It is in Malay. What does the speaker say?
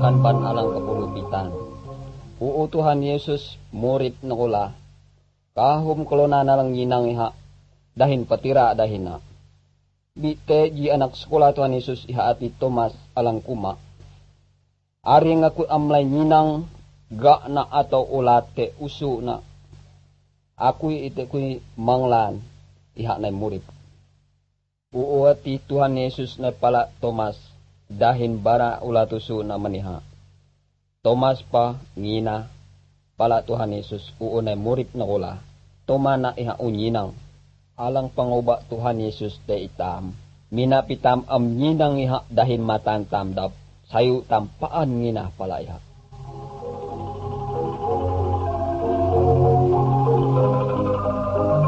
kan ban alang kapulupitan. Uutuhan Yesus murid na kula. Kahum kolona na lang yinang iha. Dahin patira dahin na. Bite ji anak sekolah Tuhan Yesus iha ati Tomas alang kuma. Ari nga ku amlay yinang ga na atau ulate usu na. Akui ite kui manglan iha na murid. Uuati Tuhan Yesus na pala Tomas dahin bara ulatusu na maniha. Tomas pa ngina pala Tuhan Yesus uunay murid na kula. Toma na iha unyinang alang panguba Tuhan Yesus de itam. Minapitam am nyinang iha dahin matan tamdap sayu tampaan ngina pala iha.